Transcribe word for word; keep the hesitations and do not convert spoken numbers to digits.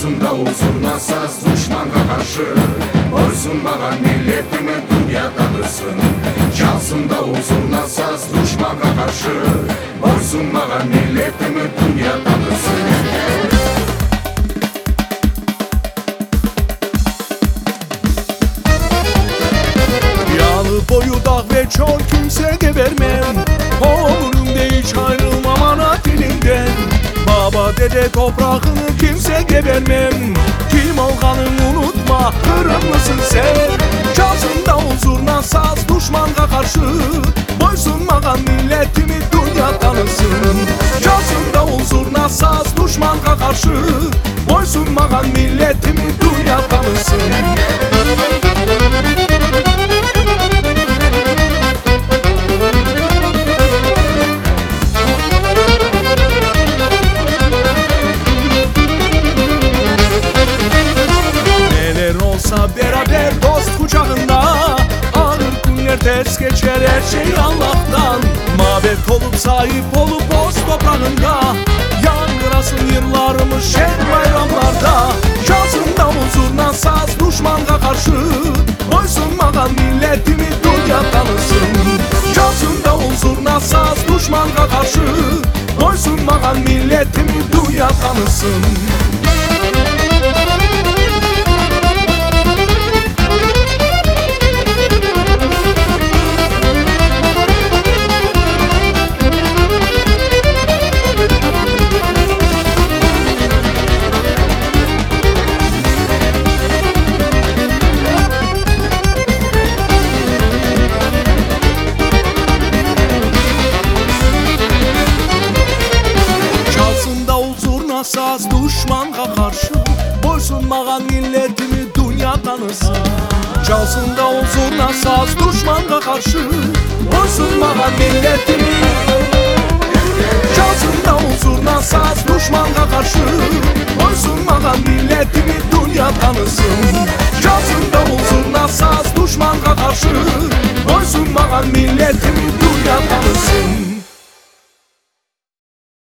Çalsın davul zurna saz düşmana karşı, boysunmagan milletime dünya tanısın. Çalsın davul zurna saz düşmana karşı, boysunmagan milletime dünya tanısın. Yağlı boyu dağ ve çol kimseye vermem. Oğlum de hiç ayrılmam ana dilinden. Baba dede toprağını kimseye vermem. Kim olganın unutma, kırımlısın sen. Çalsın davul zurna saz düşmana karşı, boysunmagan milletimi dünya tanısın. Çalsın davul zurna saz düşmana karşı, boysunmagan milletimi dünya tanısın. Beraber dost kucağında, ağır günler ters geçer her şey Allah'tan. Mabet olup sahip olup boz toprağında, yankırasın yıllarımız şen bayramlarda. Çalsın davul zurna saz düşmana karşı, boysunmagan milletimi dünya tanısın. Çalsın davul zurna saz düşmana karşı, boysunmagan milletimi dünya tanısın. Saz düşmana karşı, boysunmagan milletimi dünya tanısın. Çalsın davul zurna saz düşmana karşı, boysunmagan milletimi. Çalsın davul zurna saz düşmana karşı, boysunmagan milletimi dünya tanısın. Çalsın davul zurna saz düşmana karşı, boysunmagan milletimi dünya tanısın.